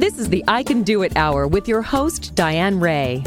This is the I Can Do It Hour with your host, Diane Ray.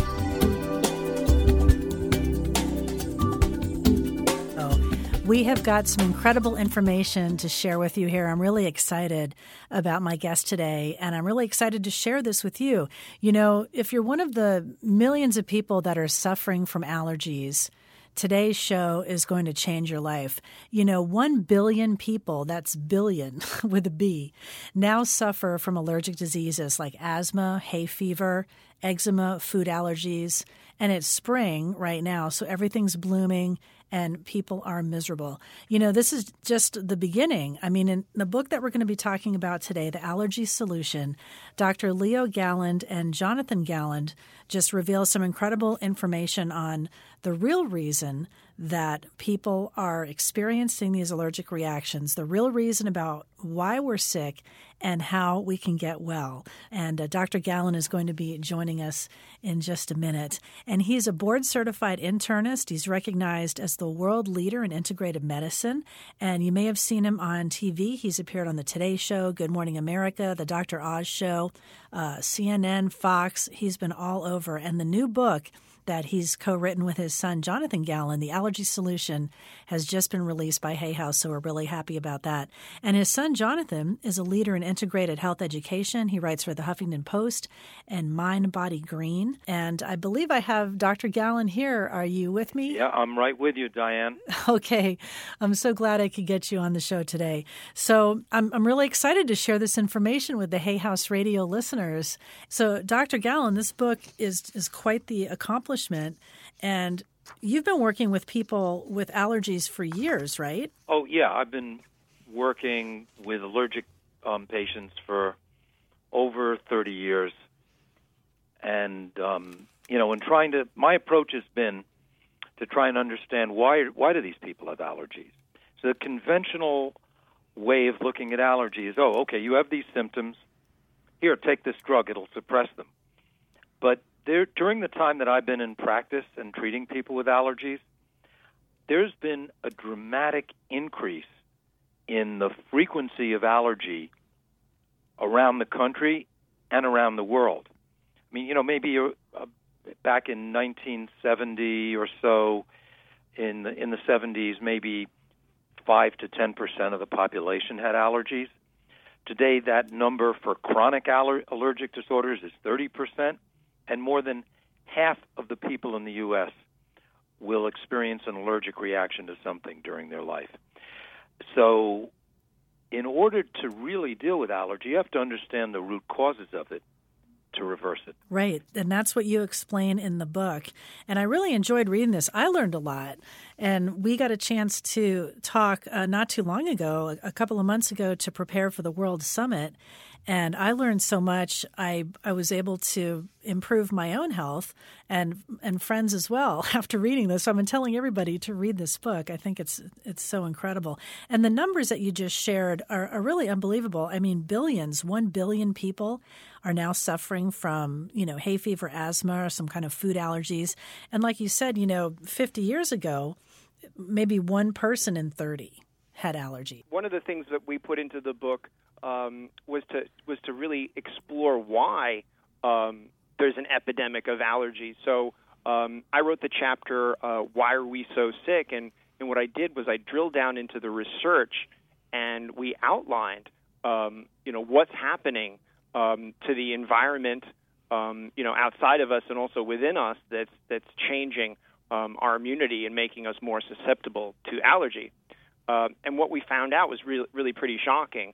We have got some incredible information to share with you here. I'm really excited about my guest today, and I'm really excited to share this with you. You know, if you're one of the millions of people that are suffering from allergies, today's show is going to change your life. You know, 1 billion people, that's billion with a B, now suffer from allergic diseases like asthma, hay fever, eczema, food allergies, and it's spring right now, so everything's blooming and people are miserable. You know, this is just the beginning. I mean, in the book that we're going to be talking about today, The Allergy Solution, Dr. Leo Galland and Jonathan Galland just reveal some incredible information on the real reason that people are experiencing these allergic reactions, the real reason about why we're sick and how we can get well. And Dr. Galland is going to be joining us in just a minute. And he's a board-certified internist. He's recognized as the world leader in integrative medicine. And you may have seen him on TV. He's appeared on The Today Show, Good Morning America, The Dr. Oz Show, CNN, Fox. He's been all over. And the new book that he's co-written with his son, Jonathan Galland, The Allergy Solution, has just been released by Hay House, so we're really happy about that. And his son, Jonathan, is a leader in integrated health education. He writes for the Huffington Post and Mind Body Green. And I believe I have Dr. Galland here. Are you with me? Yeah, I'm right with you, Diane. Okay. I'm so glad I could get you on the show today. So I'm really excited to share this information with the Hay House radio listeners. So, Dr. Galland, this book is quite the accomplishment. And you've been working with people with allergies for years, right? Oh, yeah. I've been working with allergic patients for over 30 years. And, my approach has been to try and understand why do these people have allergies? So the conventional way of looking at allergy is, you have these symptoms. Here, take this drug. It'll suppress them. But during the time that I've been in practice and treating people with allergies, there's been a dramatic increase in the frequency of allergy around the country and around the world. I mean, maybe back in 1970 or so, in the 70s, maybe 5 to 10% of the population had allergies. Today, that number for chronic allergic disorders is 30%. And more than half of the people in the U.S. will experience an allergic reaction to something during their life. So in order to really deal with allergy, you have to understand the root causes of it to reverse it. Right. And that's what you explain in the book. And I really enjoyed reading this. I learned a lot. And we got a chance to talk not too long ago, a couple of months ago, to prepare for the World Summit. And I learned so much. I was able to improve my own health and friends as well after reading this. So I've been telling everybody to read this book. I think it's so incredible. And the numbers that you just shared are really unbelievable. I mean, 1 billion people are now suffering from, hay fever, asthma, or some kind of food allergies. And like you said, 50 years ago, maybe 1 person in 30 had allergy. One of the things that we put into the book was to really explore why there's an epidemic of allergies. So I wrote the chapter, Why Are We So Sick? And what I did was I drilled down into the research, and we outlined, what's happening to the environment, outside of us and also within us that's changing our immunity and making us more susceptible to allergy. And what we found out was really pretty shocking.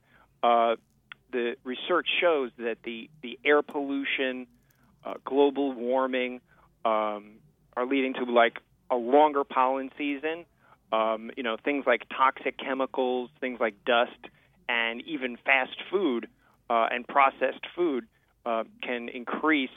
The research shows that the air pollution, global warming, are leading to like a longer pollen season. Things like toxic chemicals, things like dust, and even fast food and processed food can increase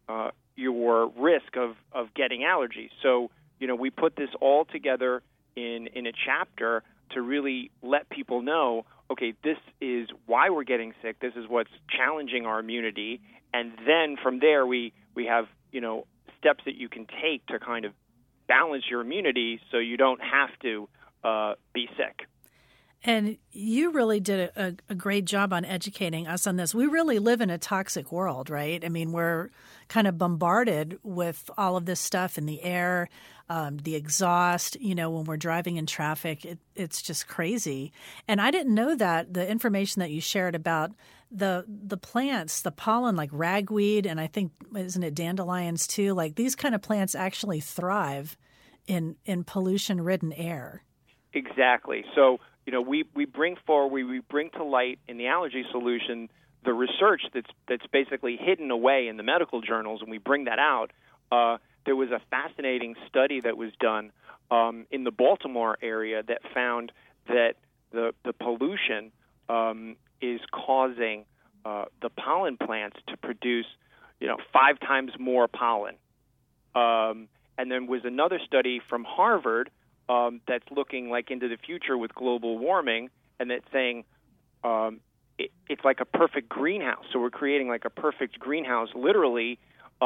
your risk of getting allergies. So, we put this all together in a chapter to really let people know, okay, this is why we're getting sick. This is what's challenging our immunity. And then from there, we have, steps that you can take to kind of balance your immunity so you don't have to be sick. And you really did a great job on educating us on this. We really live in a toxic world, right? I mean, we're kind of bombarded with all of this stuff in the air, the exhaust, when we're driving in traffic. It's just crazy. And I didn't know that the information that you shared about the plants, the pollen, like ragweed, and I think, isn't it dandelions too? Like these kind of plants actually thrive in pollution-ridden air. Exactly. So, we bring forward, we bring to light in the allergy solution the research that's basically hidden away in the medical journals, and we bring that out. There was a fascinating study that was done in the Baltimore area that found that the pollution is causing the pollen plants to produce, 5 times more pollen. And then was another study from Harvard that's looking like into the future with global warming, and that's saying it's like a perfect greenhouse. So we're creating like a perfect greenhouse, literally,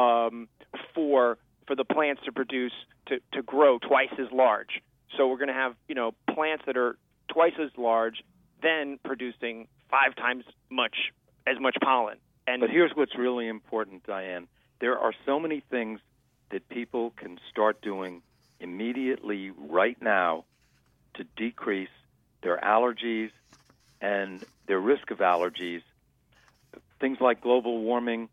for the plants to produce to grow twice as large. So we're going to have plants that are twice as large, then producing 5 times as much pollen. But here's what's really important, Diane. There are so many things that people can start doing immediately right now to decrease their allergies and their risk of allergies. Things like global warming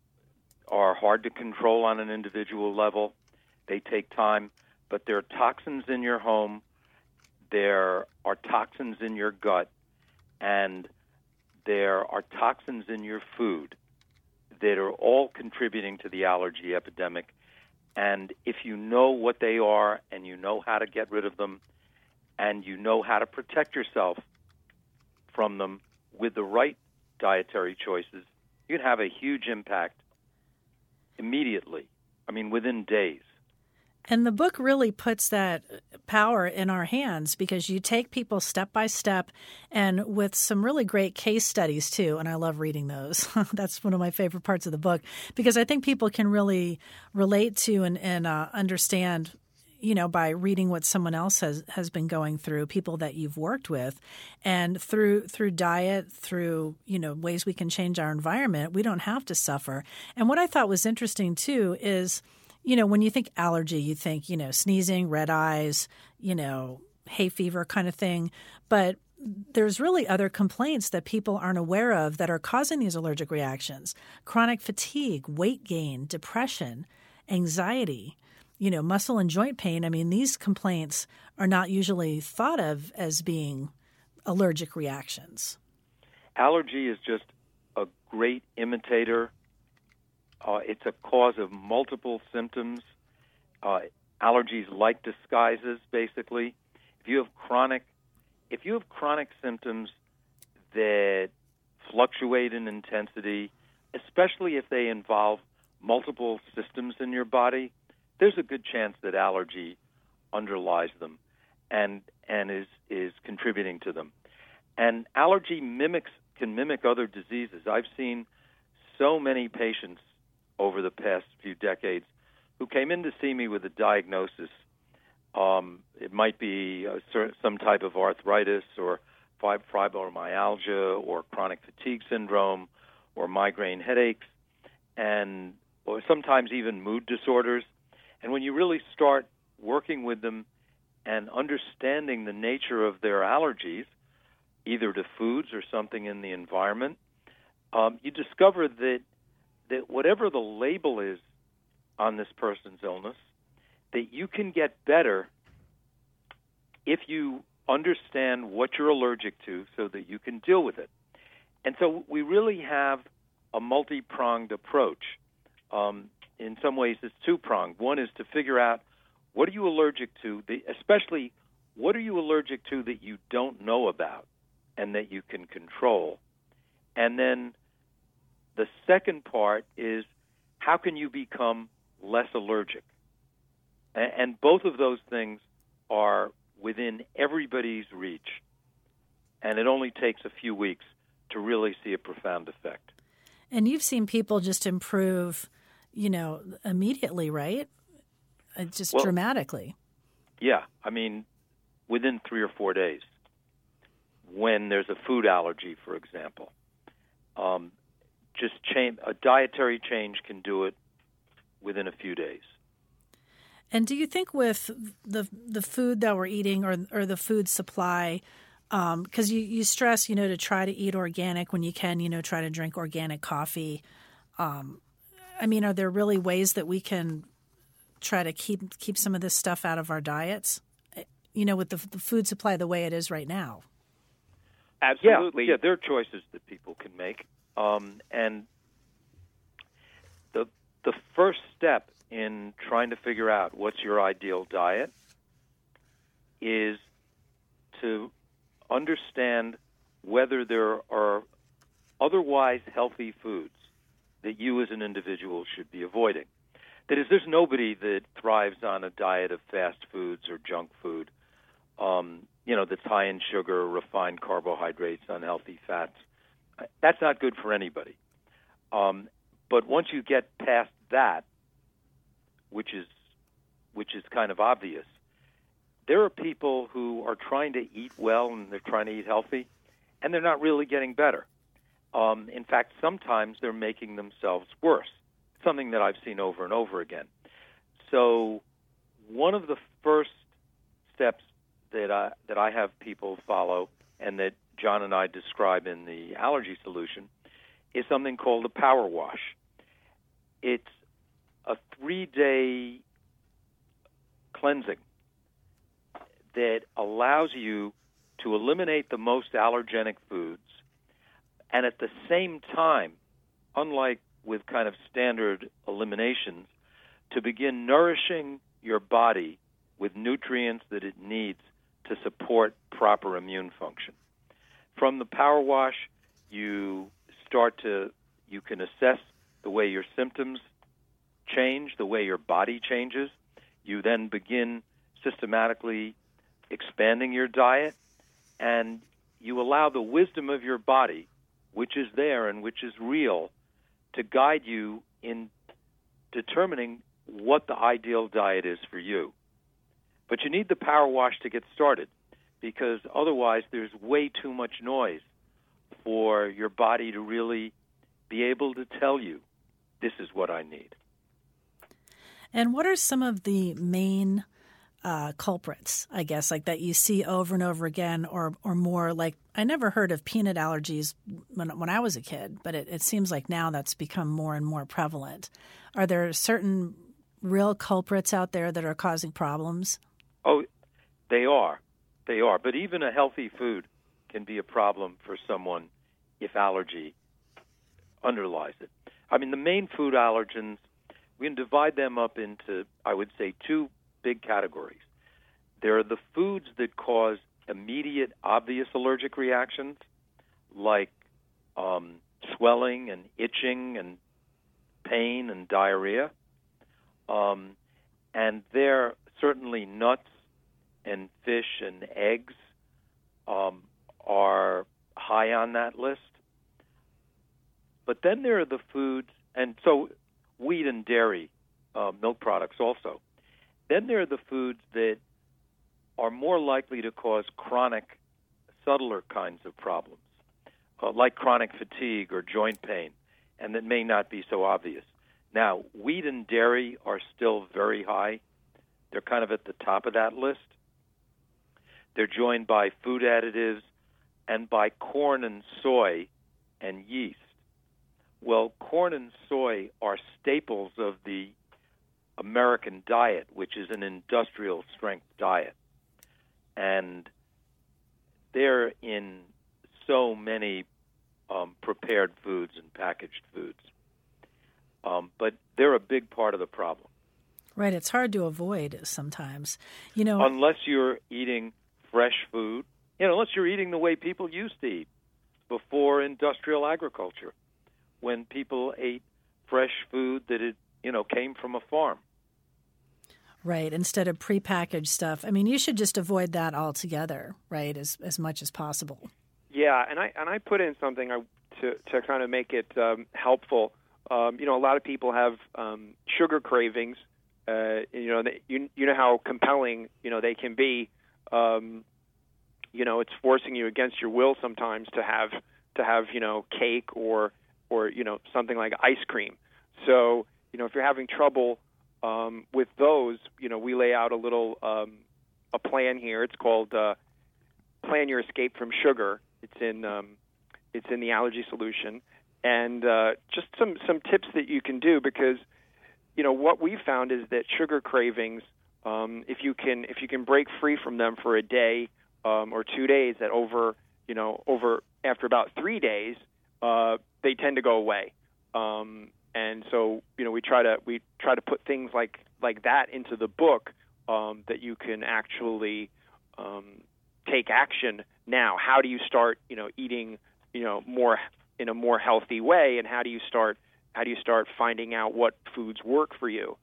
are hard to control on an individual level. They take time, but there are toxins in your home, there are toxins in your gut, and there are toxins in your food that are all contributing to the allergy epidemic. And if you know what they are and you know how to get rid of them and you know how to protect yourself from them with the right dietary choices, you can have a huge impact immediately. I mean, within days. And the book really puts that power in our hands because you take people step by step and with some really great case studies too. And I love reading those. That's one of my favorite parts of the book because I think people can really relate to and understand, by reading what someone else has been going through, people that you've worked with. And through diet, through, ways we can change our environment, we don't have to suffer. And what I thought was interesting too is, when you think allergy, you think, sneezing, red eyes, hay fever kind of thing. But there's really other complaints that people aren't aware of that are causing these allergic reactions. Chronic fatigue, weight gain, depression, anxiety, muscle and joint pain. I mean, these complaints are not usually thought of as being allergic reactions. Allergy is just a great imitator. It's a cause of multiple symptoms. Allergies like disguises, basically. If you have chronic symptoms that fluctuate in intensity, especially if they involve multiple systems in your body, there's a good chance that allergy underlies them and is contributing to them. And allergy can mimic other diseases. I've seen so many patients over the past few decades who came in to see me with a diagnosis. It might be some type of arthritis or fibromyalgia or chronic fatigue syndrome or migraine headaches or sometimes even mood disorders. And when you really start working with them and understanding the nature of their allergies, either to foods or something in the environment, you discover that whatever the label is on this person's illness, that you can get better if you understand what you're allergic to so that you can deal with it. And so we really have a multi-pronged approach. In some ways, it's two-pronged. One is to figure out what are you allergic to, especially what are you allergic to that you don't know about and that you can control. And then the second part is how can you become less allergic? And both of those things are within everybody's reach. And it only takes a few weeks to really see a profound effect. And you've seen people just improve, immediately, right? Just dramatically. Yeah. I mean, within 3 or 4 days. when there's a food allergy, for example. A dietary change can do it within a few days. And do you think with the food that we're eating or the food supply, because you stress, to try to eat organic when you can, try to drink organic coffee. Are there really ways that we can try to keep some of this stuff out of our diets, with the food supply the way it is right now? Absolutely. Yeah, there are choices that people can make. And the first step in trying to figure out what's your ideal diet is to understand whether there are otherwise healthy foods that you as an individual should be avoiding. That is, there's nobody that thrives on a diet of fast foods or junk food, that's high in sugar, refined carbohydrates, unhealthy fats. That's not good for anybody. But once you get past that, which is kind of obvious, there are people who are trying to eat well and they're trying to eat healthy, and they're not really getting better. In fact, sometimes they're making themselves worse, something that I've seen over and over again. So one of the first steps that I have people follow and that John and I describe in the allergy solution is something called a power wash. It's a 3-day cleansing that allows you to eliminate the most allergenic foods and at the same time, unlike with kind of standard eliminations, to begin nourishing your body with nutrients that it needs to support proper immune function. From the power wash, you can assess the way your symptoms change, the way your body changes. You then begin systematically expanding your diet, and you allow the wisdom of your body, which is there and which is real, to guide you in determining what the ideal diet is for you. But you need the power wash to get started, because otherwise there's way too much noise for your body to really be able to tell you, this is what I need. And what are some of the main culprits, I guess, like that you see over and over again, or more? Like, I never heard of peanut allergies when I was a kid, but it seems like now that's become more and more prevalent. Are there certain real culprits out there that are causing problems? Oh, they are. They are. But even a healthy food can be a problem for someone if allergy underlies it. I mean, the main food allergens, we can divide them up into, I would say, two big categories. There are the foods that cause immediate, obvious allergic reactions, like swelling and itching and pain and diarrhea. And they're certainly nuts and fish and eggs are high on that list. But then there are the foods, and so wheat and dairy, milk products also. Then there are the foods that are more likely to cause chronic, subtler kinds of problems, like chronic fatigue or joint pain, and that may not be so obvious. Now, wheat and dairy are still very high. They're kind of at the top of that list. They're joined by food additives and by corn and soy and yeast. Well, corn and soy are staples of the American diet, which is an industrial strength diet. And they're in so many prepared foods and packaged foods. But they're a big part of the problem. Right. It's hard to avoid sometimes. Unless you're eating fresh food, unless you're eating the way people used to eat before industrial agriculture, when people ate fresh food that came from a farm. Right, instead of prepackaged stuff. I mean, you should just avoid that altogether, right, as much as possible. Yeah, and I put in something to kind of make it helpful. A lot of people have sugar cravings. You know how compelling they can be. it's forcing you against your will sometimes to have cake or something like ice cream. So if you're having trouble with those, we lay out a little a plan here. It's called Plan Your Escape from Sugar. It's in the Allergy Solution, and just some tips that you can do, because what we've found is that sugar cravings, if you can break free from them for a day or 2 days, that over after about 3 days, they tend to go away. And so we try to put things like that into the book, that you can actually take action now. How do you start eating more in a more healthy way, and how do you start finding out what foods work for you?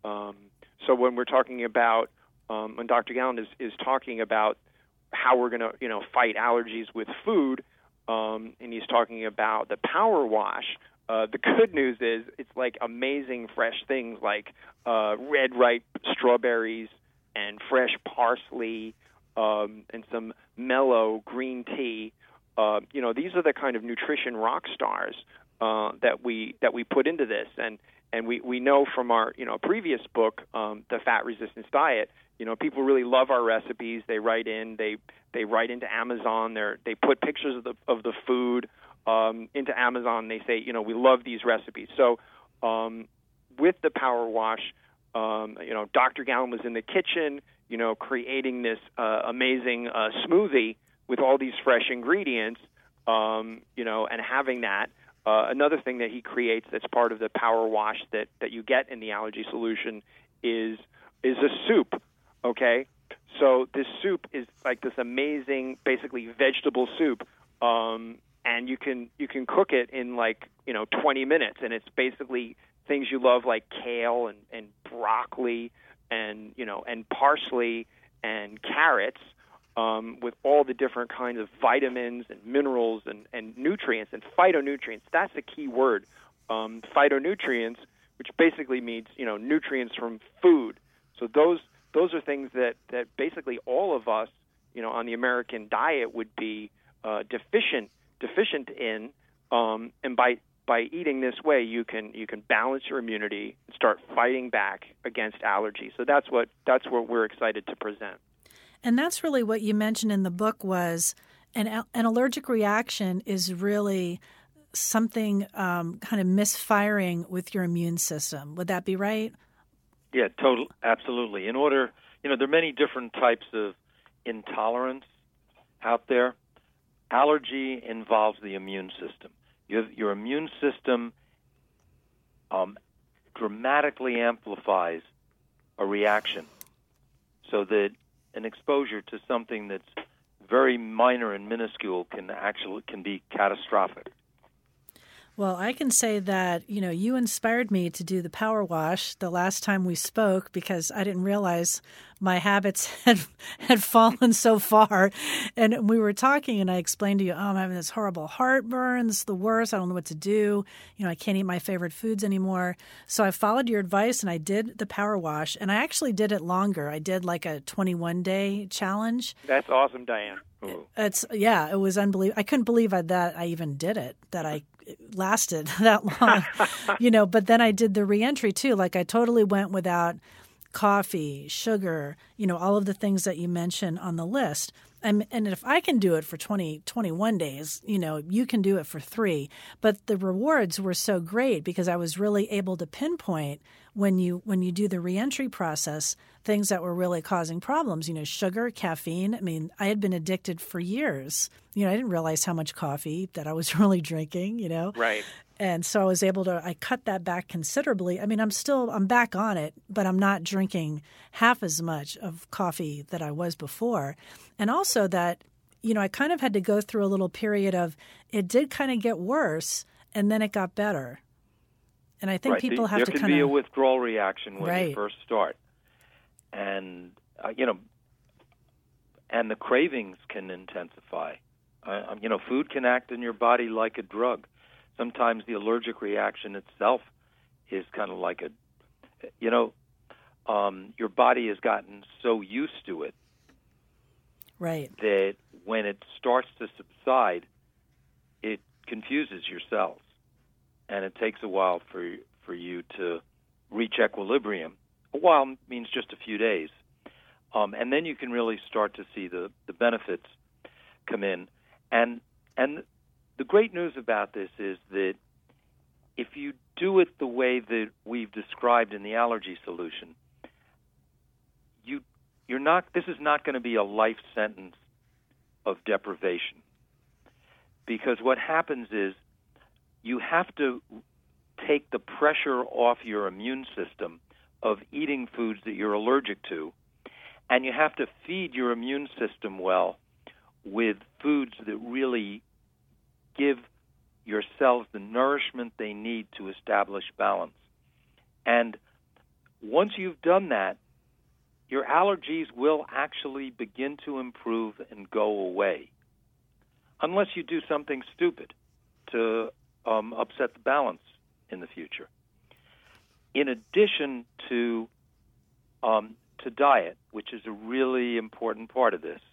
So when we're talking about when Dr. Gallen is talking about how we're going to fight allergies with food, and he's talking about the Power Wash. The good news is it's like amazing fresh things like red ripe strawberries and fresh parsley, and some mellow green tea. These are the kind of nutrition rock stars that we put into this, and we know from our previous book, The Fat Resistance Diet. People really love our recipes. They write in, they write into Amazon. They put pictures of the food into Amazon. They say, we love these recipes. So with the Power Wash, Dr. Gallen was in the kitchen, creating this amazing smoothie with all these fresh ingredients, and having that. Another thing that he creates that's part of the Power Wash that you get in the Allergy Solution is a soup, okay? So this soup is like this amazing, basically vegetable soup, and you can cook it in 20 minutes, and it's basically things you love like kale and broccoli and parsley and carrots, with all the different kinds of vitamins and minerals and nutrients and phytonutrients. That's the key word, phytonutrients, which basically means nutrients from food. So those are things that basically all of us on the American diet would be deficient in, and by eating this way, you can balance your immunity and start fighting back against allergies. So that's what we're excited to present. And that's really what you mentioned in the book was an allergic reaction is really something kind of misfiring with your immune system. Would that be right? Yeah, absolutely. In order, there are many different types of intolerance out there. Allergy involves the immune system. Your immune system dramatically amplifies a reaction, so that an exposure to something that's very minor and minuscule can be catastrophic. Well, I can say that, you inspired me to do the Power Wash the last time we spoke, because I didn't realize my habits had fallen so far. And we were talking and I explained to you, I'm having this horrible heartburn. This is the worst. I don't know what to do. I can't eat my favorite foods anymore. So I followed your advice and I did the Power Wash, and I actually did it longer. I did like a 21-day challenge. That's awesome, Diane. It was unbelievable. I couldn't believe that I even did it, that I lasted that long, but then I did the reentry too. Like I totally went without coffee, sugar, all of the things that you mentioned on the list. And if I can do it for 21 days, you can do it for 3. But the rewards were so great because I was really able to pinpoint when you do the reentry process, things that were really causing problems, sugar, caffeine. I mean, I had been addicted for years. I didn't realize how much coffee that I was really drinking, Right. And so I was able to, I cut that back considerably. I mean, I'm back on it, but I'm not drinking half as much of coffee that I was before. And also that, I kind of had to go through a little period of, it did kind of get worse and then it got better. And I think people have to kind of... There can be a withdrawal reaction when you first start. And, and the cravings can intensify. Food can act in your body like a drug. Sometimes the allergic reaction itself is kind of like your body has gotten so used to it Right. that when it starts to subside, it confuses your cells, and it takes a while for you to reach equilibrium. A while means just a few days. And then you can really start to see the benefits come in. And the great news about this is that if you do it the way that we've described in the allergy solution, you're not. This is not going to be a life sentence of deprivation, because what happens is you have to take the pressure off your immune system of eating foods that you're allergic to, and you have to feed your immune system well with foods that really give your cells the nourishment they need to establish balance. And once you've done that, your allergies will actually begin to improve and go away, unless you do something stupid to upset the balance in the future. In addition to diet, which is a really important part of this,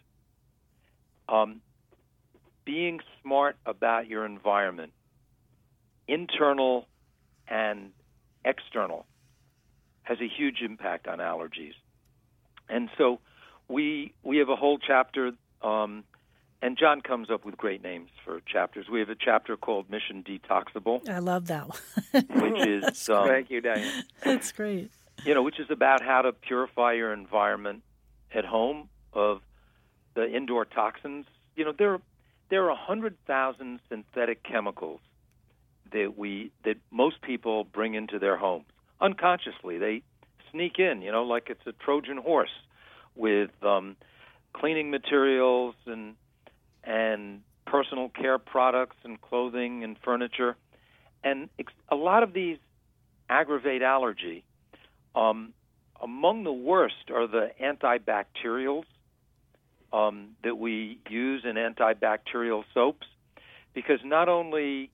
being smart about your environment, internal and external, has a huge impact on allergies. And so we have a whole chapter, and John comes up with great names for chapters. We have a chapter called Mission Detoxable. I love that one. Which is thank you, Diane. That's great. Which is about how to purify your environment at home of the indoor toxins. There are 100,000 synthetic chemicals that most people bring into their homes unconsciously. They sneak in, like it's a Trojan horse, with cleaning materials and personal care products and clothing and furniture, and a lot of these aggravate allergy. Among the worst are the antibacterials that we use in antibacterial soaps, because not only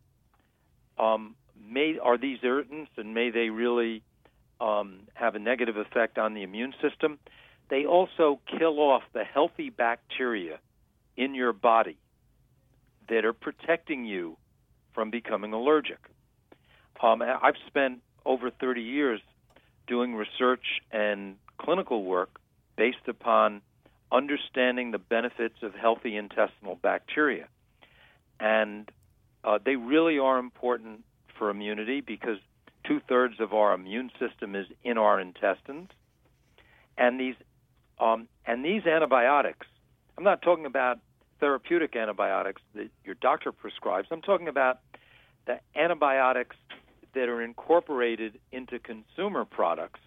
are these irritants and may they really have a negative effect on the immune system, they also kill off the healthy bacteria in your body that are protecting you from becoming allergic. I've spent over 30 years doing research and clinical work based upon understanding the benefits of healthy intestinal bacteria. And they really are important for immunity, because 2/3 of our immune system is in our intestines. And these antibiotics, I'm not talking about therapeutic antibiotics that your doctor prescribes. I'm talking about the antibiotics that are incorporated into consumer products.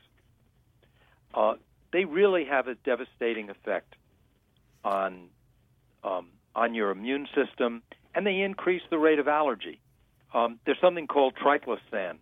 They really have a devastating effect on your immune system, and they increase the rate of allergy. There's something called triclosan,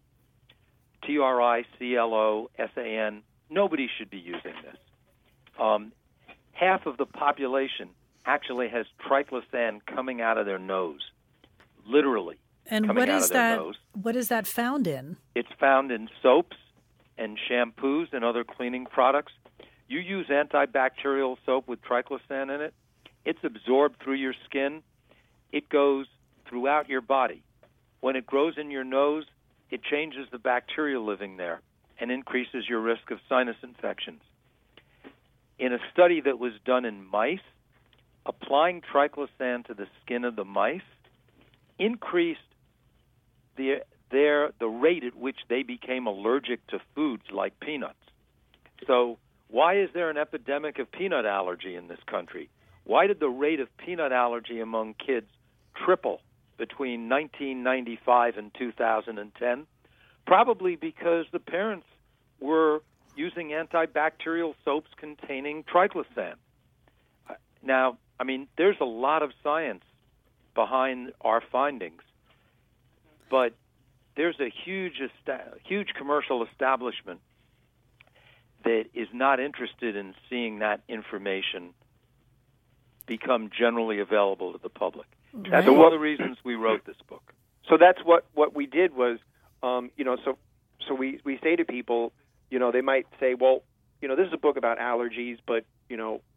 triclosan. Nobody should be using this. Half of the population actually has triclosan coming out of their nose, literally. And coming out of their nose. What is that found in? It's found in soaps and shampoos and other cleaning products. You use antibacterial soap with triclosan in it, it's absorbed through your skin. It goes throughout your body. When it grows in your nose, it changes the bacteria living there and increases your risk of sinus infections. In a study that was done in mice, applying triclosan to the skin of the mice increased the rate at which they became allergic to foods like peanuts. So why is there an epidemic of peanut allergy in this country? Why did the rate of peanut allergy among kids triple between 1995 and 2010? Probably because the parents were using antibacterial soaps containing triclosan. Now, there's a lot of science behind our findings, but there's a huge commercial establishment that is not interested in seeing that information become generally available to the public. Right. That's one of the reasons we wrote this book. So that's what we did was, so we say to people, they might say, well, this is a book about allergies, but, I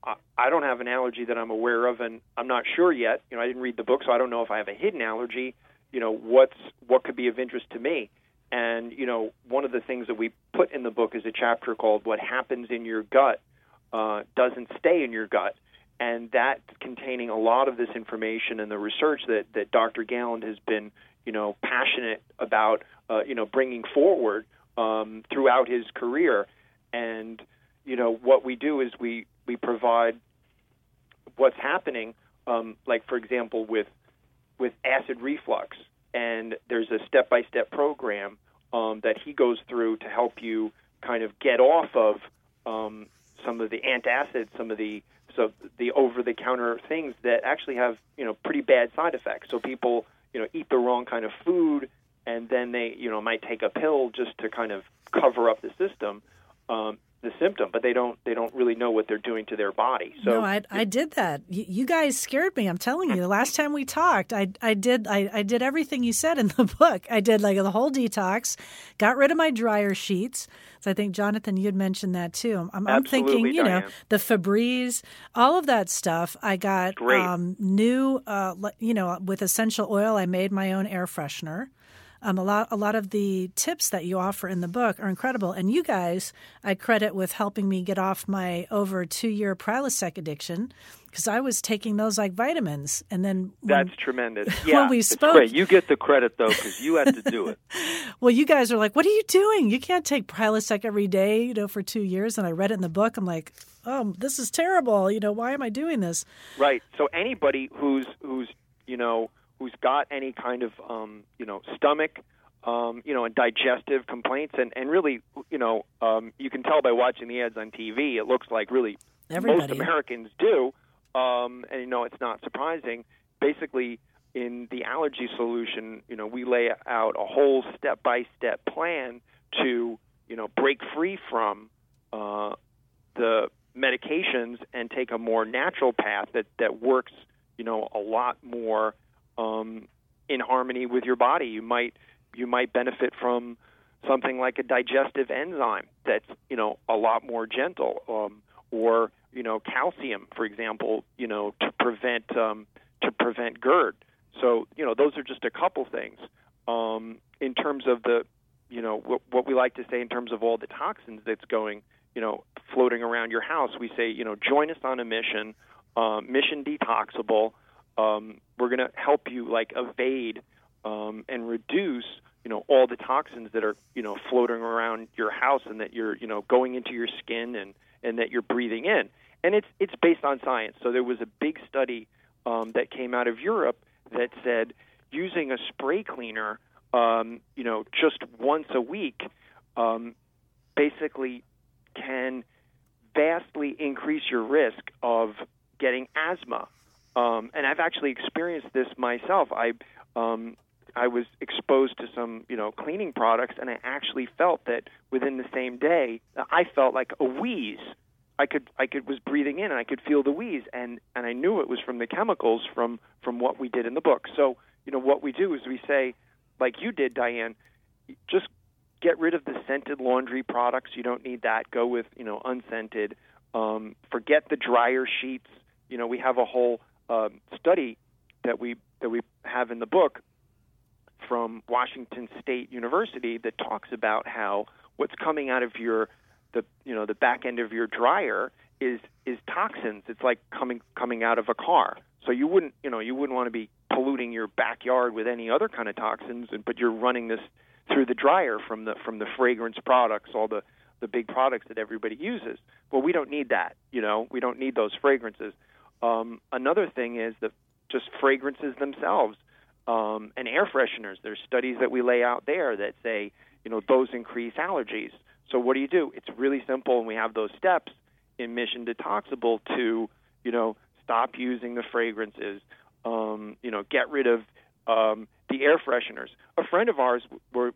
I don't have an allergy that I'm aware of, and I'm not sure yet. I didn't read the book, so I don't know if I have a hidden allergy. What could be of interest to me? And, one of the things that we put in the book is a chapter called What Happens in Your Gut Doesn't Stay in Your Gut. And that's containing a lot of this information and the research that Dr. Galland has been, passionate about, bringing forward throughout his career. And, what we do is we provide what's happening, like, for example, with acid reflux. And there's a step-by-step program that he goes through to help you kind of get off of some of the antacids, some of the over-the-counter things that actually have, pretty bad side effects. So people, eat the wrong kind of food, and then they, might take a pill just to kind of cover up the symptom, but they don't really know what they're doing to their body. So no, I did that. You guys scared me. I'm telling you. The last time we talked, I did everything you said in the book. I did like the whole detox, got rid of my dryer sheets. So I think, Jonathan, you had mentioned that too. I'm thinking, Diane. The Febreze, all of that stuff. I got new, with essential oil. I made my own air freshener. A lot of the tips that you offer in the book are incredible. And you guys, I credit with helping me get off my over 2-year Prilosec addiction, because I was taking those like vitamins. And then that's tremendous. Yeah, when we spoke, great. You get the credit, though, because you had to do it. Well, you guys are like, what are you doing? You can't take Prilosec every day, for 2 years. And I read it in the book. I'm like, oh, this is terrible. Why am I doing this? Right. So anybody who's got any kind of, stomach, and digestive complaints, and really, you can tell by watching the ads on TV, it looks like really most Americans do, and, it's not surprising. Basically, in the allergy solution, we lay out a whole step-by-step plan to, break free from the medications and take a more natural path that works, a lot more in harmony with your body. You might benefit from something like a digestive enzyme that's a lot more gentle, or calcium, for example, to prevent GERD. So those are just a couple things. In terms of the what we like to say in terms of all the toxins that's going floating around your house, we say join us on a mission, Mission Detoxable. We're going to help you evade and reduce all the toxins that are floating around your house and that you're going into your skin and that you're breathing in. And it's based on science. So there was a big study that came out of Europe that said using a spray cleaner just once a week basically can vastly increase your risk of getting asthma. And I've actually experienced this myself. I was exposed to some, cleaning products, and I actually felt that within the same day, I felt like a wheeze. I was breathing in, and I could feel the wheeze, and I knew it was from the chemicals from what we did in the book. So, what we do is we say, like you did, Diane, just get rid of the scented laundry products. You don't need that. Go with, unscented. Forget the dryer sheets. We have a whole study that we have in the book from Washington State University that talks about how what's coming out of the back end of your dryer is toxins. It's like coming out of a car. So you wouldn't want to be polluting your backyard with any other kind of toxins, but you're running this through the dryer from the fragrance products, all the big products that everybody uses. Well, we don't need that. We don't need those fragrances. Another thing is just fragrances themselves and air fresheners. There's studies that we lay out there that say, those increase allergies. So what do? It's really simple, and we have those steps in Mission Detoxable to, stop using the fragrances, get rid of the air fresheners. A friend of ours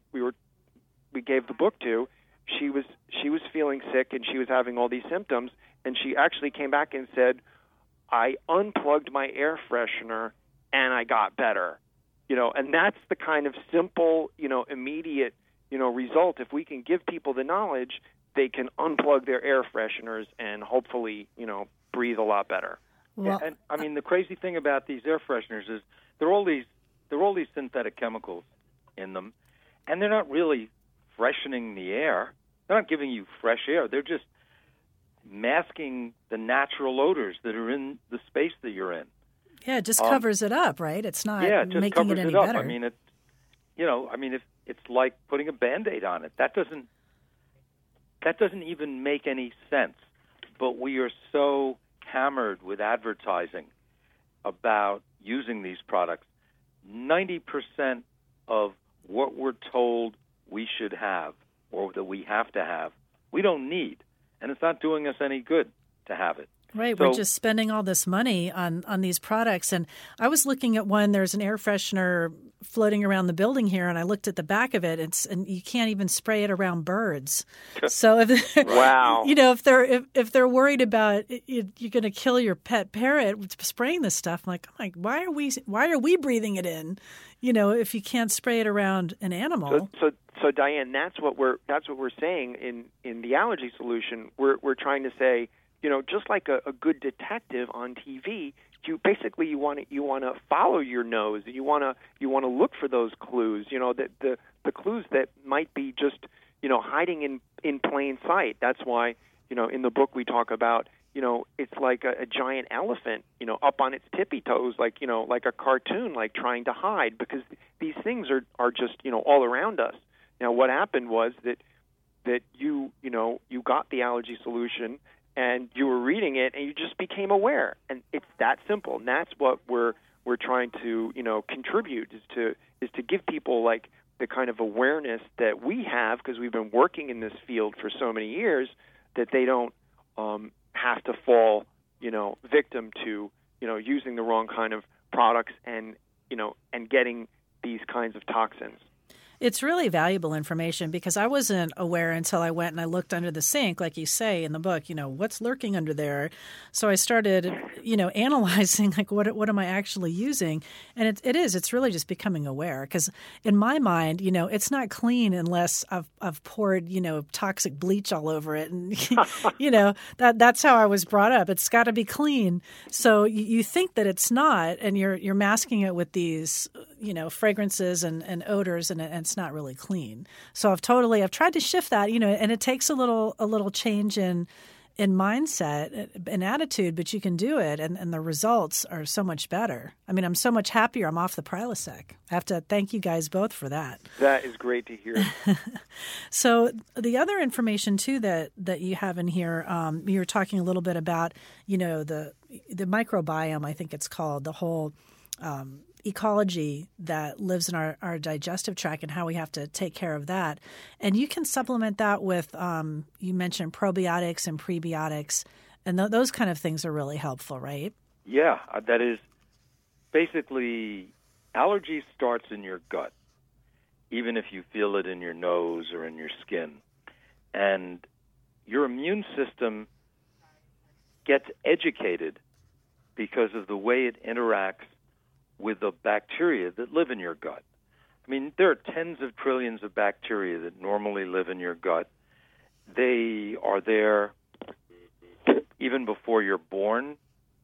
we gave the book to, she was feeling sick, and she was having all these symptoms, and she actually came back and said, I unplugged my air freshener and I got better. And that's the kind of simple, immediate, result. If we can give people the knowledge they can unplug their air fresheners and hopefully, breathe a lot better. Well, and I mean, the crazy thing about these air fresheners is there are all these synthetic chemicals in them, and they're not really freshening the air. They're not giving you fresh air. They're just masking the natural odors that are in the space that you're in. yeah, it just covers it up, right? It's not It just making covers it any up. better. I mean, if it's like putting a Band-Aid on it. That doesn't even make any sense. But we are so hammered with advertising about using these products. 90% of what we're told we should have or that we have to have, we don't need. And it's not doing us any good to have it. Right, So- we're just spending all this money on these products. And I was looking at one, there's an air freshener floating around the building here, and I looked at the back of it, and you can't even spray it around birds. So Wow. if they're worried about you're going to kill your pet parrot with spraying this stuff, I'm like, why are we breathing it in? If you can't spray it around an animal. So Diane, that's what we're saying in the allergy solution. We're trying to say, just like a good detective on TV, you want to follow your nose. You want to look for those clues. That the clues that might be just hiding in plain sight. That's why in the book we talk about it's like a giant elephant up on its tippy toes, like a cartoon, like trying to hide, because these things are just all around us. Now, what happened was that you got the allergy solution and you were reading it and you just became aware, and it's that simple. And that's what we're trying to contribute is to give people like the kind of awareness that we have, because we've been working in this field for so many years, that they don't have to fall victim to using the wrong kind of products and getting these kinds of toxins. It's really valuable information, because I wasn't aware until I went and I looked under the sink, like you say in the book, what's lurking under there. So I started, analyzing like what am I actually using? And it's really just becoming aware, because in my mind, it's not clean unless I've poured, toxic bleach all over it. And, that's how I was brought up. It's got to be clean. So you think that it's not, and you're masking it with these, fragrances and odors, and it's not really clean. So I've tried to shift that, and it takes a little change in mindset and attitude, but you can do it, and the results are so much better. I mean, I'm so much happier. I'm off the Prilosec. I have to thank you guys both for that. That is great to hear. So the other information too that you have in here, you were talking a little bit about, the microbiome, I think it's called, the whole ecology that lives in our digestive tract and how we have to take care of that. And you can supplement that with, you mentioned probiotics and prebiotics, and those kind of things are really helpful, right? Yeah, that is basically, allergy starts in your gut, even if you feel it in your nose or in your skin. And your immune system gets educated because of the way it interacts with the bacteria that live in your gut. I mean, there are tens of trillions of bacteria that normally live in your gut. They are there even before you're born.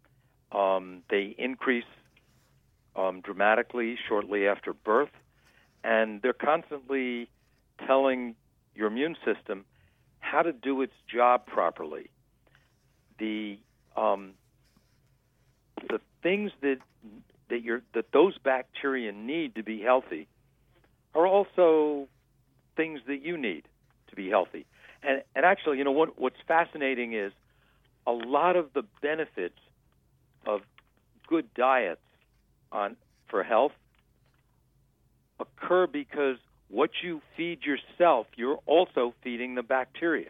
They increase dramatically shortly after birth, and they're constantly telling your immune system how to do its job properly. The things that those bacteria need to be healthy are also things that you need to be healthy. And actually, what's fascinating is a lot of the benefits of good diets for health occur because what you feed yourself, you're also feeding the bacteria.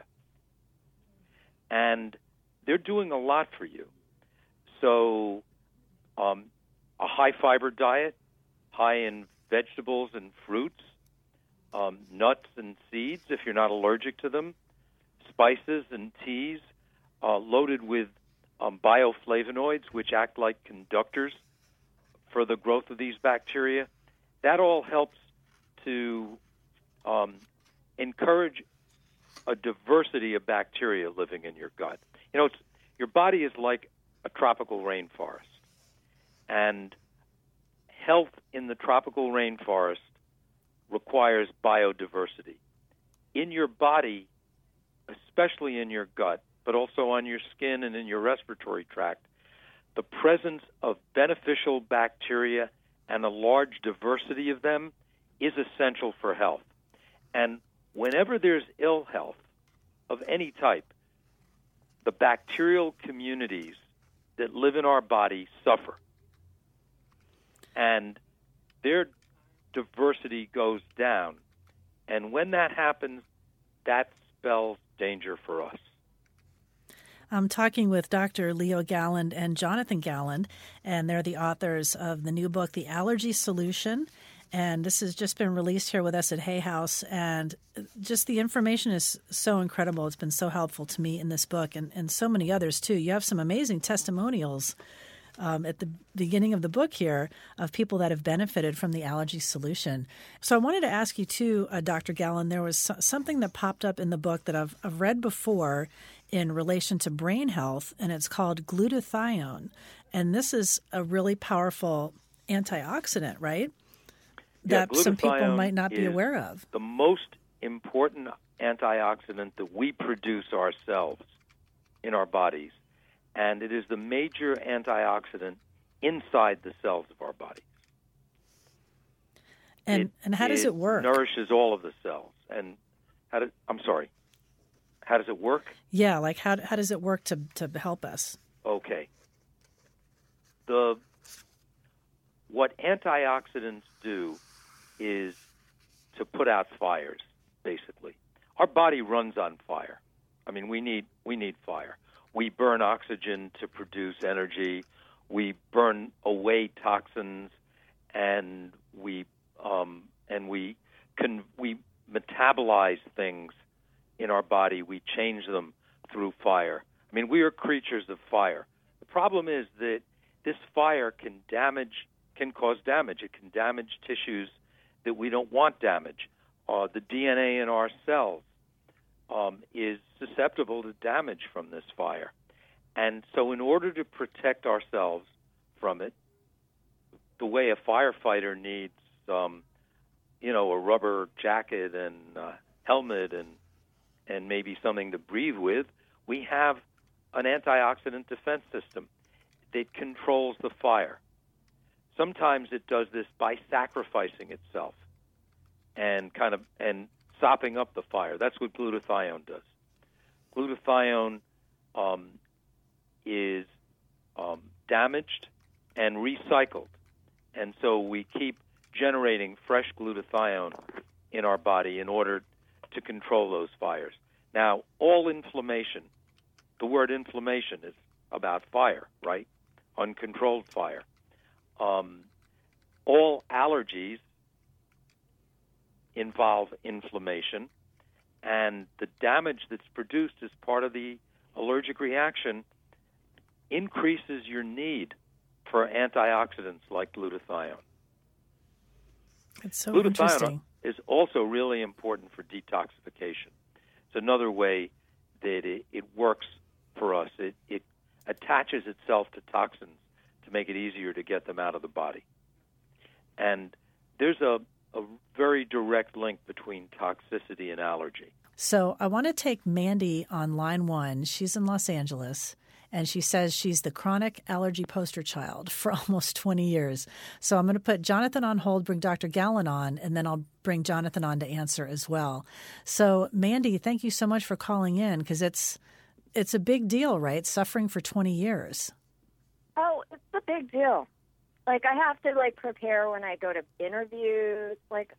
And they're doing a lot for you. So a high-fiber diet, high in vegetables and fruits, nuts and seeds if you're not allergic to them, spices and teas loaded with bioflavonoids, which act like conductors for the growth of these bacteria. That all helps to encourage a diversity of bacteria living in your gut. You know, your body is like a tropical rainforest, and health in the tropical rainforest requires biodiversity. In your body, especially in your gut, but also on your skin and in your respiratory tract, the presence of beneficial bacteria and a large diversity of them is essential for health. And whenever there's ill health of any type, the bacterial communities that live in our body suffer. And their diversity goes down. And when that happens, that spells danger for us. I'm talking with Dr. Leo Galland and Jonathan Galland, and they're the authors of the new book, The Allergy Solution. And this has just been released here with us at Hay House. And just the information is so incredible. It's been so helpful to me in this book and so many others, too. You have some amazing testimonials at the beginning of the book here of people that have benefited from the allergy solution. So I wanted to ask you, too, Dr. Galland, there was something that popped up in the book that I've read before in relation to brain health, and it's called glutathione. And this is a really powerful antioxidant, right? Yeah, that some people might not be aware of. The most important antioxidant that we produce ourselves in our bodies, and it is the major antioxidant inside the cells of our bodies. And how does it work? It nourishes all of the cells. And how does it work? Yeah, like how does it work to help us? Okay. What antioxidants do is to put out fires, basically. Our body runs on fire. I mean, we need fire. We burn oxygen to produce energy. We burn away toxins, and we metabolize things in our body. We change them through fire. I mean, we are creatures of fire. The problem is that this fire can cause damage. It can damage tissues that we don't want damage. The DNA in our cells is susceptible to damage from this fire. And so in order to protect ourselves from it, the way a firefighter needs, a rubber jacket and helmet and maybe something to breathe with, we have an antioxidant defense system that controls the fire. Sometimes it does this by sacrificing itself and sopping up the fire. That's what glutathione does. Glutathione is damaged and recycled, and so we keep generating fresh glutathione in our body in order to control those fires. Now, all inflammation, the word inflammation is about fire, right? Uncontrolled fire. All allergies involve inflammation, and the damage that's produced as part of the allergic reaction increases your need for antioxidants like glutathione. It's so glutathione interesting. Is also really important for detoxification. It's another way that it works for us. It attaches itself to toxins to make it easier to get them out of the body. And there's a very direct link between toxicity and allergy. So I want to take Mandy on line one. She's in Los Angeles, and she says she's the chronic allergy poster child for almost 20 years. So I'm going to put Jonathan on hold, bring Dr. Galland on, and then I'll bring Jonathan on to answer as well. So Mandy, thank you so much for calling in, because it's a big deal, right? Suffering for 20 years. Oh, it's a big deal. Like, I have to, prepare when I go to interviews.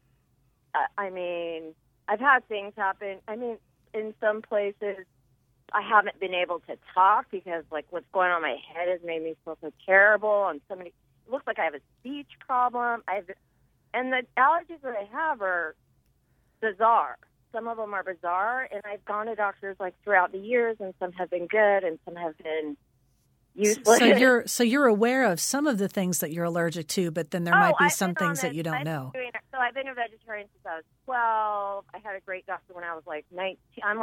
I've had things happen. In some places, I haven't been able to talk because, what's going on in my head has made me feel so terrible. And it looks like I have a speech problem. And the allergies that I have are bizarre. Some of them are bizarre, and I've gone to doctors, throughout the years, and some have been good, and some have been useless. So you're aware of some of the things that you're allergic to, but then there might be some things that you don't know. So I've been a vegetarian since I was 12. I had a great doctor when I was like 19.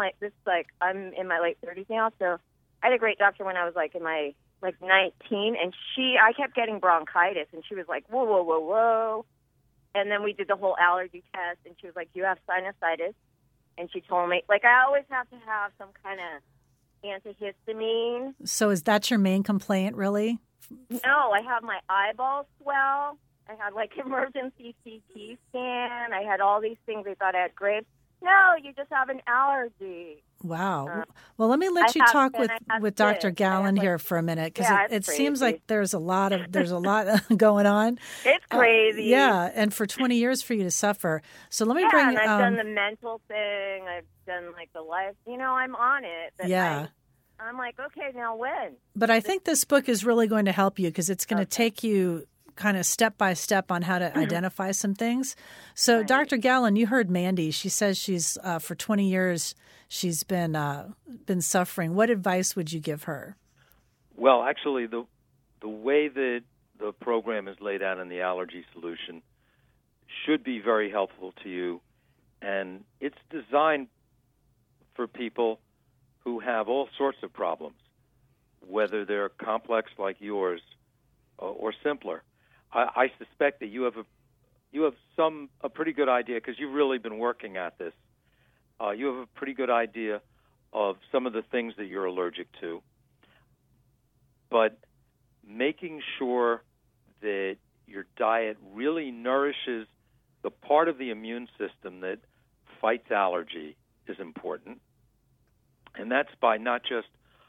I'm in my late 30s now, so I had a great doctor when I was like in my 19, and I kept getting bronchitis, and she was like, whoa, whoa, whoa, whoa. And then we did the whole allergy test, and she was like, you have sinusitis. And she told me, like, I always have to have some kind of antihistamine. So is that your main complaint, really? No, I have my eyeballs swell. I had, like, emergency CT scan. I had all these things. They thought I had grapes. No, you just have an allergy. Wow. Well, let me let you talk with Dr. Gallen here for a minute, because it seems like there's a lot going on. It's crazy. Yeah, and for 20 years for you to suffer. So let me bring. And I've done the mental thing. I've done like the life. I'm on it. But I'm like, okay, now when? But I think this book is really going to help you, because it's going to take you kind of step by step on how to identify some things. So, right. Dr. Gallen, you heard Mandy. She says she's for 20 years she's been suffering. What advice would you give her? Well, actually, the way that the program is laid out in the Allergy Solution should be very helpful to you, and it's designed for people who have all sorts of problems, whether they're complex like yours or simpler. I suspect that you have a pretty good idea, because you've really been working at this. You have a pretty good idea of some of the things that you're allergic to. But making sure that your diet really nourishes the part of the immune system that fights allergy is important. And that's by not just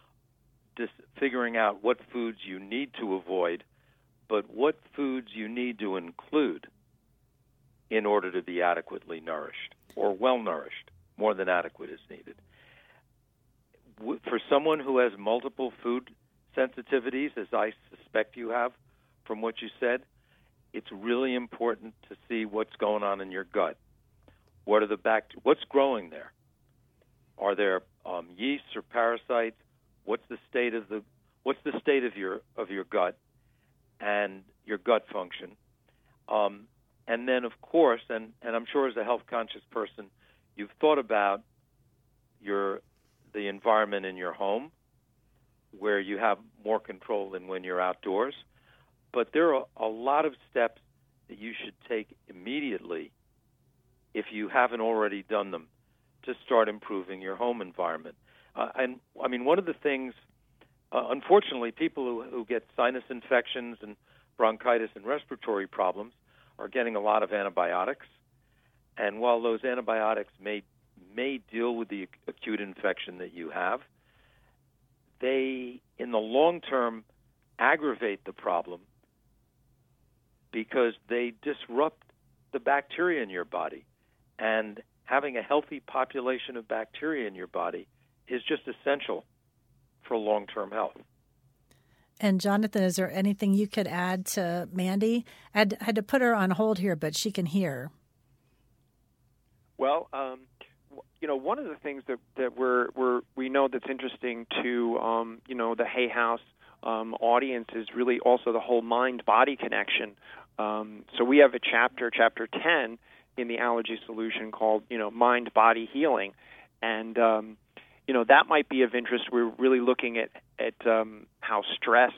figuring out what foods you need to avoid, but what foods you need to include in order to be adequately nourished, or well-nourished. More than adequate is needed. For someone who has multiple food sensitivities, as I suspect you have from what you said, it's really important to see what's going on in your gut. What are what's growing there? Are there yeasts or parasites? What's the state of your gut and your gut function? And then, of course, and I'm sure as a health-conscious person, you've thought about the environment in your home, where you have more control than when you're outdoors. But there are a lot of steps that you should take immediately, if you haven't already done them, to start improving your home environment. And I mean, one of the things, unfortunately, people who get sinus infections and bronchitis and respiratory problems are getting a lot of antibiotics. And while those antibiotics may deal with the acute infection that you have, they, in the long term, aggravate the problem, because they disrupt the bacteria in your body. And having a healthy population of bacteria in your body is just essential for long-term health. And Jonathan, is there anything you could add to Mandy? I had to put her on hold here, but she can hear. Well, one of the things that we know that's interesting to the Hay House audience is really also the whole mind-body connection. So we have a chapter 10 in the Allergy Solution called mind-body healing, and that might be of interest. We're really looking at how stress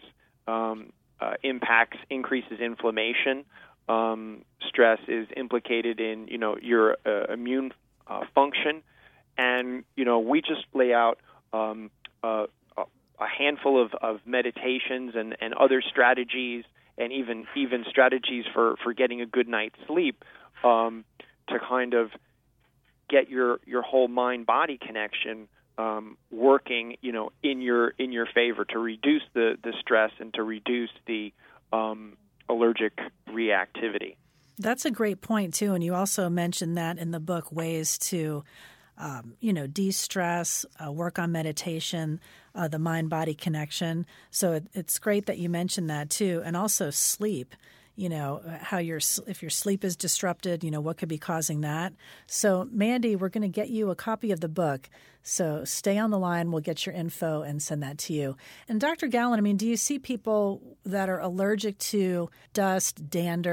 increases inflammation. Stress is implicated in your immune function, and we just lay out a handful of meditations and other strategies, and even strategies for getting a good night's sleep, to kind of get your whole mind-body connection working, in your favor, to reduce the stress and to reduce the allergic reactivity. That's a great point, too. And you also mentioned that in the book, ways to, de-stress, work on meditation, the mind-body connection. So it's great that you mentioned that, too. And also sleep, how if your sleep is disrupted, what could be causing that. So, Mandy, we're going to get you a copy of the book. So stay on the line. We'll get your info and send that to you. And Dr. Gallen, do you see people that are allergic to dust, dander,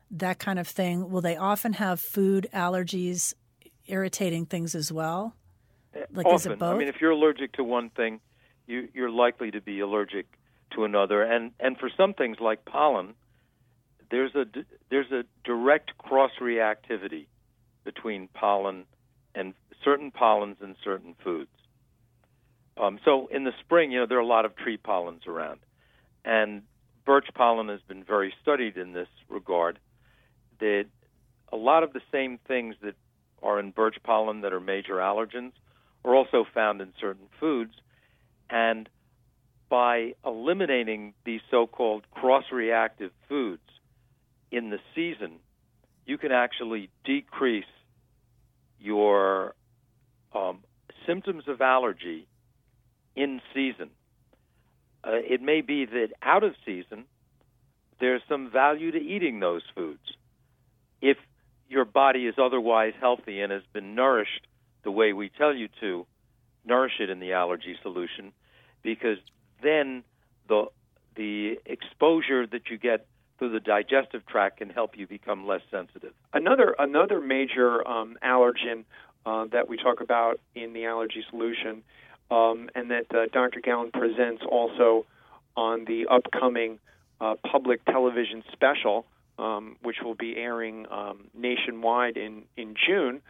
that kind of thing, will they often have food allergies, irritating things as well? Like, often. Is it both? I mean, if you're allergic to one thing, you're likely to be allergic to another. And for some things like pollen, there's a direct cross-reactivity between pollen and certain pollens and certain foods. So in the spring, there are a lot of tree pollens around. And birch pollen has been very studied in this regard. That a lot of the same things that are in birch pollen that are major allergens are also found in certain foods. And by eliminating these so-called cross-reactive foods in the season, you can actually decrease your symptoms of allergy in season. It may be that out of season, there's some value to eating those foods. If your body is otherwise healthy and has been nourished the way we tell you to, nourish it in the allergy solution, because then the exposure that you get through the digestive tract can help you become less sensitive. Another major allergen that we talk about in the allergy solution, and that Dr. Galland presents also on the upcoming public television special, which will be airing nationwide in June,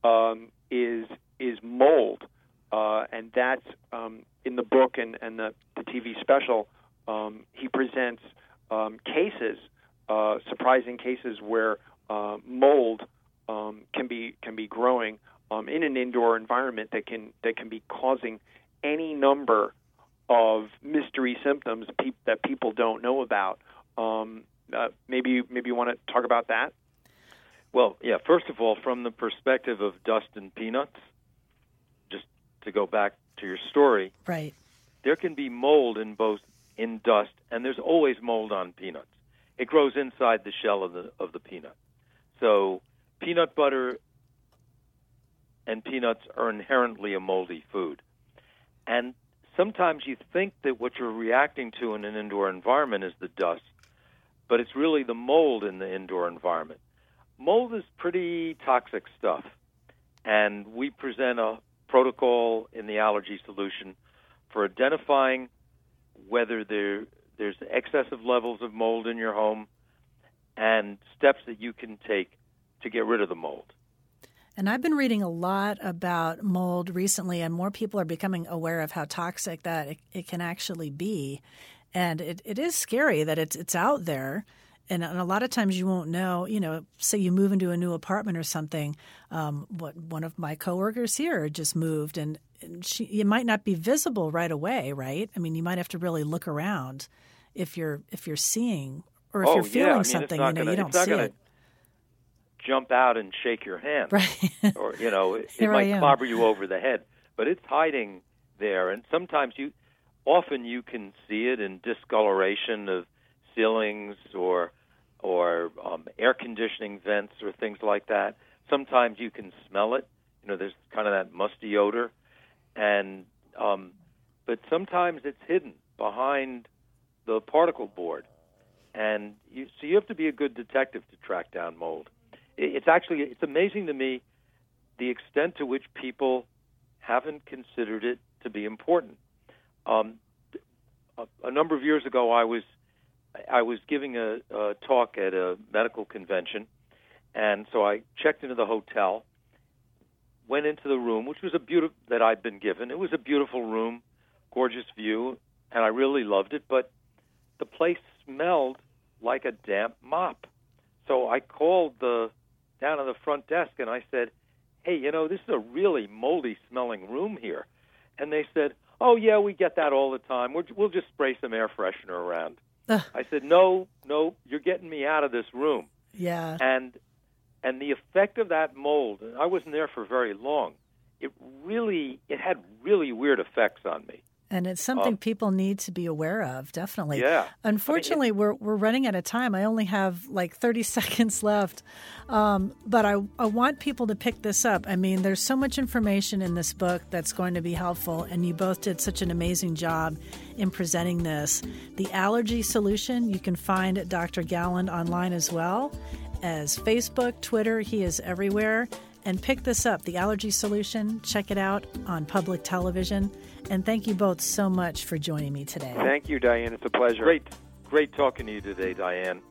is mold, and that's in the book and the TV special. He presents cases, surprising cases where mold can be growing in an indoor environment that can be causing any number of mystery symptoms that people don't know about. Maybe you want to talk about that? Well, yeah. First of all, from the perspective of dust and peanuts, just to go back to your story, right? There can be mold in dust, and there's always mold on peanuts. It grows inside the shell of the peanut. So peanut butter and peanuts are inherently a moldy food. And sometimes you think that what you're reacting to in an indoor environment is the dust, but it's really the mold in the indoor environment. Mold is pretty toxic stuff, and we present a protocol in the allergy solution for identifying whether there's excessive levels of mold in your home and steps that you can take to get rid of the mold. And I've been reading a lot about mold recently, and more people are becoming aware of how toxic that it can actually be. And it is scary that it's out there. And a lot of times you won't know, say you move into a new apartment or something. One of my coworkers here just moved, and it might not be visible right away, right? I mean, you might have to really look around if you're seeing or if you're feeling something, you don't see it. Jump out and shake your hand, right? Or it might clobber you over the head, but it's hiding there. And sometimes often you can see it in discoloration of ceilings or air conditioning vents or things like that. Sometimes you can smell it. There's kind of that musty odor, and but sometimes it's hidden behind the particle board, and so you have to be a good detective to track down mold. It's amazing to me the extent to which people haven't considered it to be important. A number of years ago, I was giving a talk at a medical convention, and so I checked into the hotel, went into the room, which was that I'd been given. It was a beautiful room, gorgeous view, and I really loved it, but the place smelled like a damp mop. So I called down on the front desk, and I said, hey, this is a really moldy-smelling room here. And they said, oh, yeah, we get that all the time. We'll just spray some air freshener around. I said, no, you're getting me out of this room. Yeah. And the effect of that mold, and I wasn't there for very long, it had really weird effects on me. And it's something people need to be aware of, definitely. Yeah. Unfortunately, we're running out of time. I only have like 30 seconds left. But I want people to pick this up. I mean, there's so much information in this book that's going to be helpful, and you both did such an amazing job in presenting this. The Allergy Solution, you can find Dr. Galland online as well. as Facebook, Twitter. He is everywhere. And pick this up, The Allergy Solution. Check it out on public television. And thank you both so much for joining me today. Thank you, Diane. It's a pleasure. Great talking to you today, Diane.